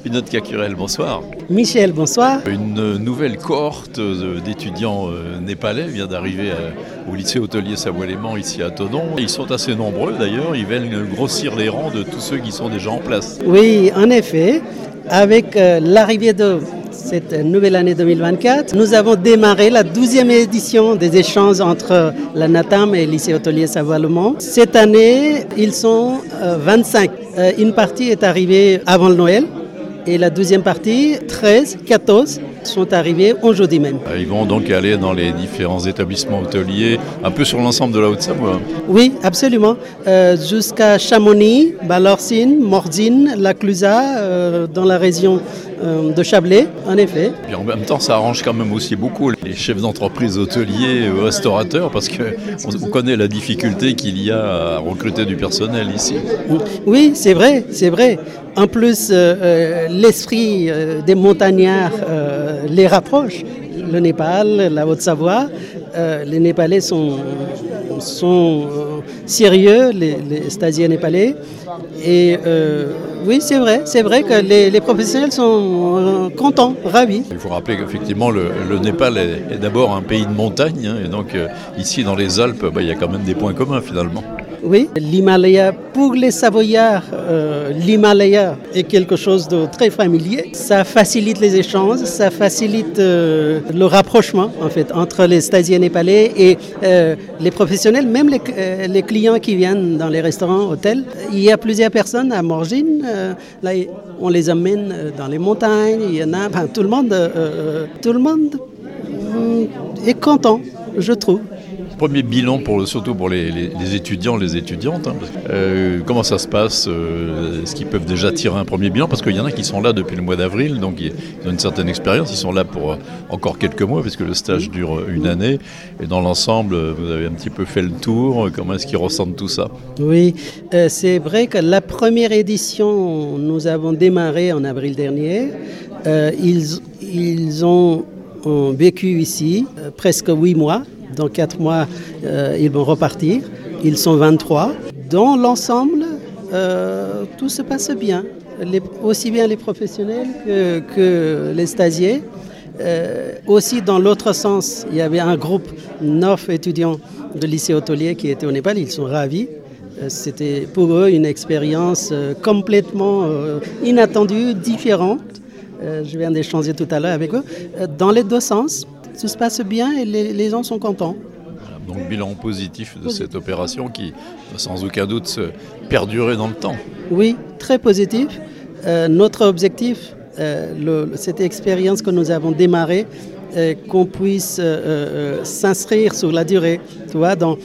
Pinot Kakurel, bonsoir. Michel, bonsoir. Une nouvelle cohorte d'étudiants népalais vient d'arriver au lycée hôtelier Savoie-Léman ici à Thonon. Ils sont assez nombreux d'ailleurs, ils viennent grossir les rangs de tous ceux qui sont déjà en place. Oui, en effet, avec l'arrivée de cette nouvelle année 2024, nous avons démarré la 12e édition des échanges entre la NATAM et le lycée hôtelier Savoie-Léman. Cette année, ils sont 25. Une partie est arrivée avant le Noël. Et la deuxième partie, 13, 14, sont arrivés aujourd'hui même. Ils vont donc aller dans les différents établissements hôteliers, un peu sur l'ensemble de la Haute-Savoie. Oui, absolument. Jusqu'à Chamonix, Balorcine, Morzine, La Clusaz, dans la région de Chablais, en effet. Et en même temps, ça arrange quand même aussi beaucoup les chefs d'entreprise hôteliers, restaurateurs, parce qu'on connaît la difficulté qu'il y a à recruter du personnel ici. Oui, c'est vrai, c'est vrai. En plus, l'esprit des montagnards les rapproche. Le Népal, la Haute-Savoie, les Népalais sont sérieux, les stagiaires népalais. Et oui, c'est vrai que les professionnels sont contents, ravis. Il faut rappeler qu'effectivement, le Népal est d'abord un pays de montagne, et donc ici dans les Alpes, il y a quand même des points communs finalement. Oui, l'Himalaya, pour les Savoyards, l'Himalaya est quelque chose de très familier. Ça facilite les échanges, ça facilite le rapprochement en fait entre les stagiaires népalais et les professionnels, même les clients qui viennent dans les restaurants, hôtels. Il y a plusieurs personnes à Morzine, là on les amène dans les montagnes, il y en a, tout le monde est content, je trouve. Premier bilan surtout pour les étudiants, les étudiantes. Comment ça se passe? Est-ce qu'ils peuvent déjà tirer un premier bilan? Parce qu'il y en a qui sont là depuis le mois d'avril, donc ils ont une certaine expérience. Ils sont là pour encore quelques mois, puisque le stage dure une année. Et dans l'ensemble, vous avez un petit peu fait le tour. Comment est-ce qu'ils ressentent tout ça? Oui, c'est vrai que la première édition, nous avons démarré en avril dernier. Ils ont vécu ici presque 8 mois. Dans 4 mois, ils vont repartir. Ils sont 23. Dans l'ensemble, tout se passe bien. Aussi bien les professionnels que les stagiaires. Aussi, dans l'autre sens, il y avait un groupe 9 étudiants de lycée hôtelier qui étaient au Népal. Ils sont ravis. C'était pour eux une expérience complètement inattendue, différente. Je viens d'échanger tout à l'heure avec eux. Dans les deux sens, tout se passe bien et les gens sont contents. Donc bilan positif de cette opération qui va sans aucun doute se perdurer dans le temps. Oui, très positif. Notre objectif, cette expérience que nous avons démarrée, qu'on puisse s'inscrire sur la durée. Tu vois, dans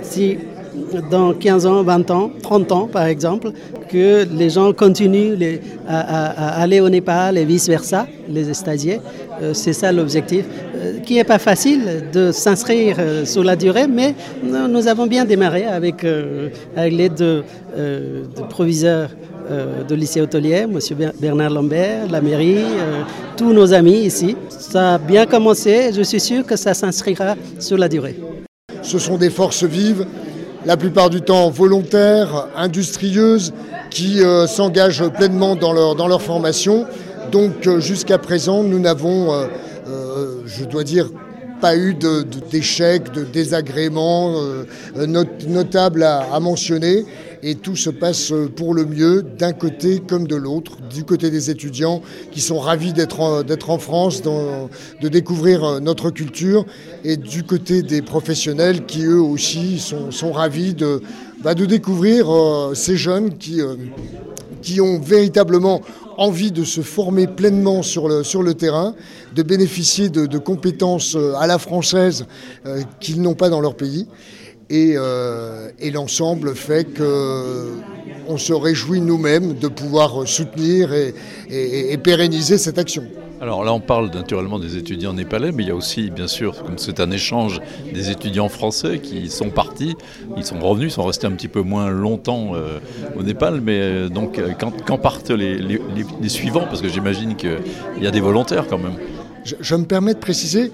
15 ans, 20 ans, 30 ans par exemple, que les gens continuent à aller au Népal et vice-versa, les stagiaires. C'est ça l'objectif, qui n'est pas facile de s'inscrire sur la durée, mais nous avons bien démarré avec l'aide de proviseurs de lycée hôtelier, M. Bernard Lambert, la mairie, tous nos amis ici. Ça a bien commencé, je suis sûr que ça s'inscrira sur la durée. Ce sont des forces vives, la plupart du temps volontaires, industrieuses, qui s'engagent pleinement dans leur formation. Donc jusqu'à présent, nous n'avons, je dois dire, pas eu d'échecs, de désagréments notables à mentionner. Et tout se passe pour le mieux, d'un côté comme de l'autre, du côté des étudiants qui sont ravis d'être en France, de découvrir notre culture, et du côté des professionnels qui eux aussi sont ravis de découvrir ces jeunes qui ont véritablement envie de se former pleinement sur le terrain, de bénéficier de compétences à la française qu'ils n'ont pas dans leur pays. Et l'ensemble fait qu'on se réjouit nous-mêmes de pouvoir soutenir et pérenniser cette action. Alors là, on parle naturellement des étudiants népalais, mais il y a aussi, bien sûr, comme c'est un échange, des étudiants français qui sont partis, ils sont revenus, ils sont restés un petit peu moins longtemps au Népal, mais donc quand partent les suivants, parce que j'imagine qu'il y a des volontaires quand même. Je me permets de préciser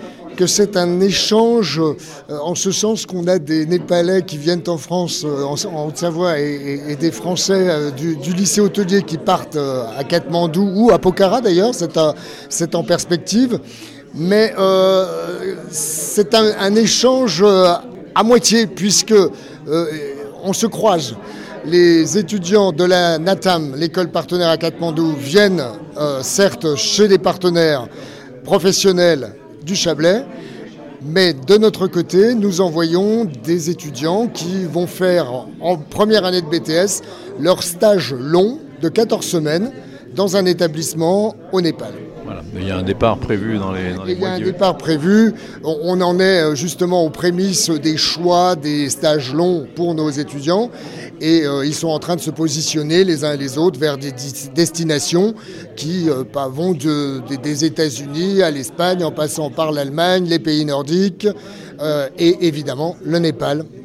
que c'est un échange en ce sens qu'on a des Népalais qui viennent en France, en Haute-Savoie, et des Français du lycée hôtelier qui partent à Katmandou ou à Pokhara d'ailleurs, c'est en perspective. Mais c'est un échange à moitié puisque on se croise. Les étudiants de la NATAM, l'école partenaire à Katmandou, viennent certes chez les partenaires professionnels du Chablais, mais de notre côté, nous envoyons des étudiants qui vont faire en première année de BTS leur stage long de 14 semaines dans un établissement au Népal. Voilà. Il y a un départ prévu dans les mois qui viennent. Il y a un départ prévu. On en est justement aux prémices des choix des stages longs pour nos étudiants. Et ils sont en train de se positionner les uns et les autres vers des destinations qui vont des États-Unis à l'Espagne, en passant par l'Allemagne, les pays nordiques et évidemment le Népal.